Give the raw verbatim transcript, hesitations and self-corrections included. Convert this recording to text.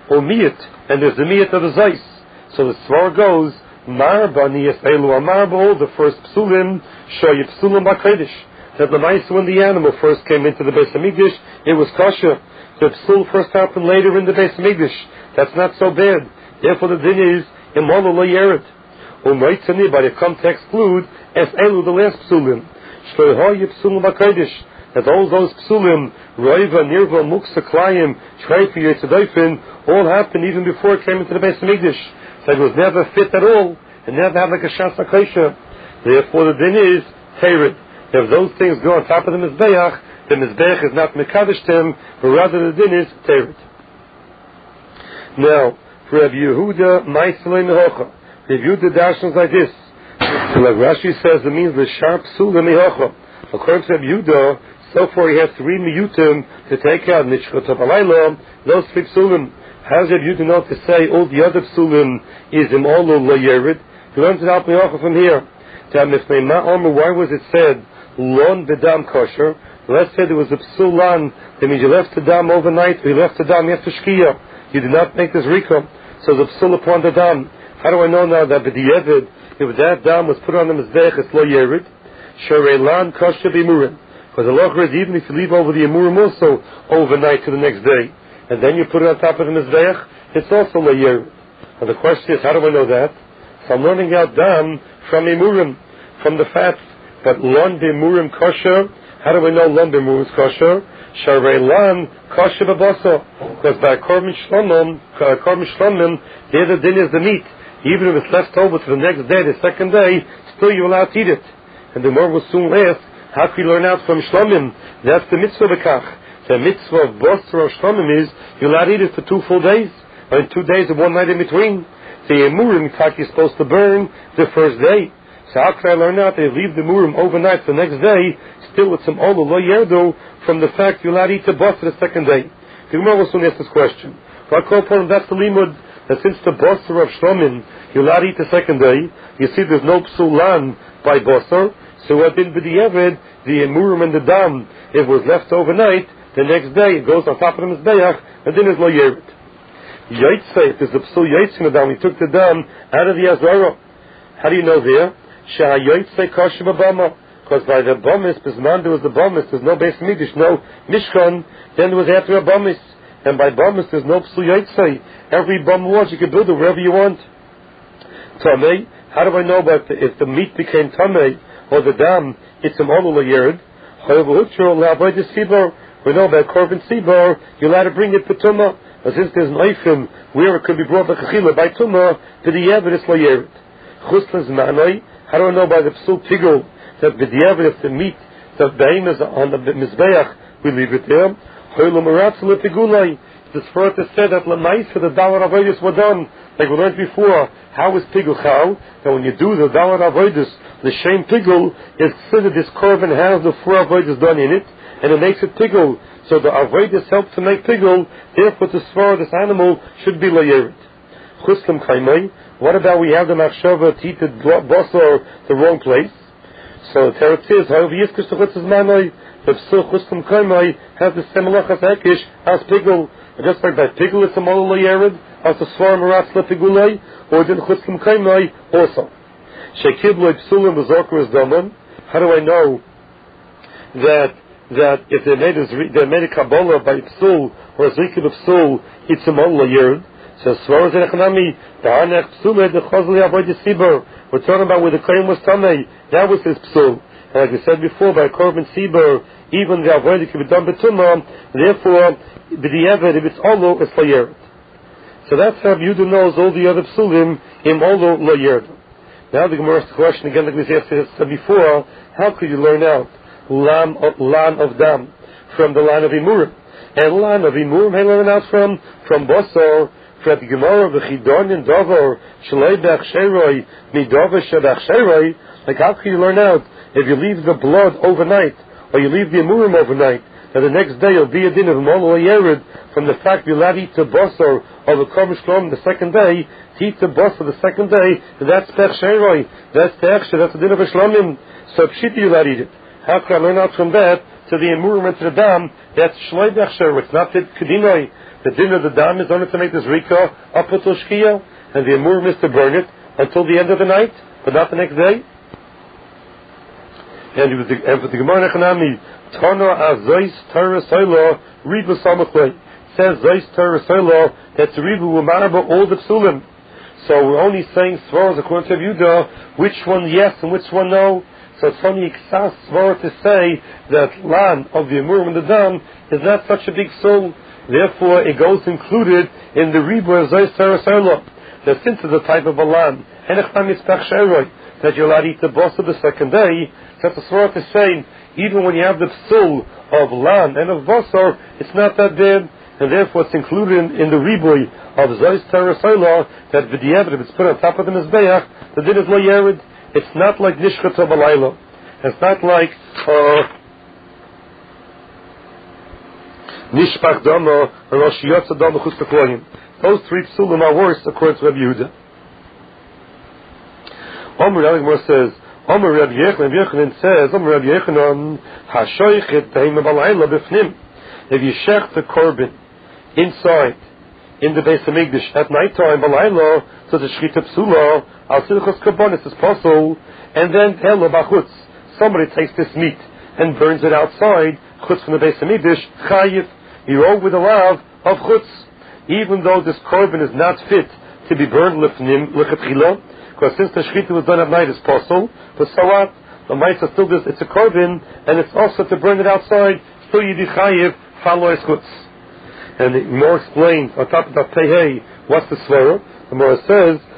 or miyat, and there's the miyat of the zayis. So the svar goes, Marba niyas elu amarbo, the first psulim, shoy psulim b'kodesh. That the mice, when the animal first came into the Beis Hamikdash, it was kosher. The psul first happened later in the Beis Hamikdash. That's not so bad. Therefore the din is, imolu lo yered. Umaytzani, but it comes to exclude, es elu, the last psulim. Shoy hoy psulim b'kodesh. That all those psulim, roiva, nirva, muksa, klayim, shreifi, yitzadayfin, all happened even before it came into the Beis Hamikdash. So it was never fit at all, and never had like a shas akosha. Therefore the din is, tered. If those things go on top of the mizbeach, the mizbeach is not mekadosh them, but rather the din is tered. Now, for Rabbi Yehuda, ma'aselei mehocha. Rabbi Yehuda darshans like this. So like Rashi says, it means the sharp psulim mehocha. According to Rabbi Yehuda, so far he has three miyutim to take out nishchot alayla, those three psulim. How does Rabbi Yehuda know to say all the other psulim is im olu lo yerid? He learns it out from here. Why was it said lon bedam kosher? Let's say there was a psulan. That means you left the dam overnight, or you left the dam after shkia. You did not make this rika. So the psul upon the dam. How do I know now that b'di'evid, if that dam was put on the mizbech, it's lo yerid? Sharelan kosher b'imurim. Because the law is even if you leave over the imurim also overnight to the next day, and then you put it on top of the mizbech, it's also lo yerid. And the question is, how do I know that? So I'm learning out dam from imurim, from the fat. But lon b'imurim kosher. How do we know lon b'imurim is kosher? Sharei lan kosher b'baso. Because by korban shlomim, korban shlomim, there the din is the meat. Even if it's left over to the next day, the second day, still you're allowed to eat it. And the more will soon ask, how can you learn out from shlomim? That's the mitzvah b'kach. The mitzvah of basar or shlomim is you're allowed to eat it for two full days, or in two days and one night in between. The emurim, in fact, you're supposed to burn the first day. So how can I learn out that you leave the murim overnight the next day, still with some olu lo yerdo, from the fact you're allowed to eat the basar the second day? The Gemara will soon ask this question. But I call upon that's the limud, that since the basar of shlomim, you're allowed to eat the second day, you see there's no psulan by basar, so what did b'di'evid, the murim and the dam, if it was left overnight, the next day it goes on top of the mizbeach, and then it's lo yerid. Yaitse, if there's a psul yaitse in the dam, we took the dam out of the azara. How do you know there? Sha'ayoitse kosher b'bama. Because by the bamis, bisman there was the bamis, there's no Beis Hamikdash, no mishkan, then there was after a bamis. And by bamis there's no psul yaitse. Every bam was, you can build it wherever you want. Tamei, how do I know about the, if the meat became tamei, or the dam, it's a olu lo yerid? We know about korban sibor, you're allowed to bring it to tumah. But since there's an oifim where it could be brought by chachila by tumah, to the yevid it's lo yerid. Chuslas ma'anoi, how do I know by the psul tigul that b'di'evid if the meat, the behem is on the mizbeach, we leave it there? Hoylo maratz lepigulai. This further said that lemais for the dalar avodas were done, like we learned before. How is pigul chal? That when you do the dalar avodas, the shame pigul is considered this korban has the four avodas done in it, and it makes it pigul. So the avodas help to make pigul. Therefore, the svara this animal should be layered. Chuslam kaimai. What about we have the machshava to eat the basar the wrong place? So the teretz says, however, yiskish techutzes manai, the psul chuslam kaimai has the same malachas hekish as pigul. And just like by pigul it's a malala yered, as the svara maratz lepigulai, or then chuslam kaimai also. Shekiblo psulim b'zorker is daman. How do I know that that if they made a they made a kabbalah by psul or a zrikah of psul, it's a malala yered? So svara zechanami ba'anech psuleh dechazli avodas sibor. We're talking about where the claim was tamei. That was his psul. And like we said before, by korban sibor, even the avodah can be done betumah. Therefore, b'di'evid if it's olu, it's lo yered. So that's how Yehuda knows all the other psulim in olu lo yered. Now the Gemara asks the question again, like we said before, how could you learn out lam of, lan of dam from the line of imurim? And lan of imurim, how learn out from from basar. From the Gemara v'chidon and davar shalei b'achsheroi midavar sheb'achsheroi. Like how can you learn out if you leave the blood overnight or you leave the imurim overnight? That the next day you'll be a din of molo yerid from the fact you're allowed to eat the basar of the korban shlom the second day. To eat the basar the second day, that's b'achsheroi. That's the extra. That's the din of a shlomim. So pshiti you're allowed to eat it. How can I learn out from that to the imurim and to the dam? That's shalei b'achsheroi. It's not the kedinoi. The din of the dam is only to make this rika up until shkia, and the amur is to burn it until the end of the night, but not the next day. And with the, and with the Gemara Nechanami, Tana Azois Torah Soilo Ribu Samachlei says Zois Torah Soilo that Ribu Umaraba all the psulim. So we're only saying svaras according to Yehuda, which one yes and which one no. So it's only Iksas Svar to say that Lan of the Amurim and the Dam is not such a big soul. Therefore, it goes included in the Ribu of Zois Torah Soilo. That since it's a type of a Lan, that you're allowed to eat the boss of the second day, so the Svar is saying, even when you have the psul of Lan and of Basar, it's not that bad. And therefore it's included in, in the riboy of Zois Torah Soilo that v'diavad, if it's put on top of the Mizbeach, the din is lo yerid. It's not like Nishchat Balayla. It's not like Nishpach Dama or Rosh Yotza Dama Chutz Kohanim. Those three psulim are worse according to Rabbi Yehuda. Omer Rabbi says, Omer Rabbi Yechanan, Yechanan says, Omer Rabbi Yechanan, Hashoichet Tehima Balayla B'fnim. If you shech the korban inside, in the Beis HaMikdash, at night time, Balayla, so the Shechita Psula, Al Silchos Karbonis is possible, and then Elo Bachutz, somebody takes this meat and burns it outside, Chutz from the Beis HaMikdash, Chayiv, you're over the lav of Chutz, even though this korban is not fit to be burned Lefnim, Lechatchila, because since the Shechita was done at night, it's possible, but so what? The Maisa still does, it's a korban, and it's also to burn it outside, still Yidi Chayiv, follow his chutz. And the more explained on top of that, hey, what's the svara? The more says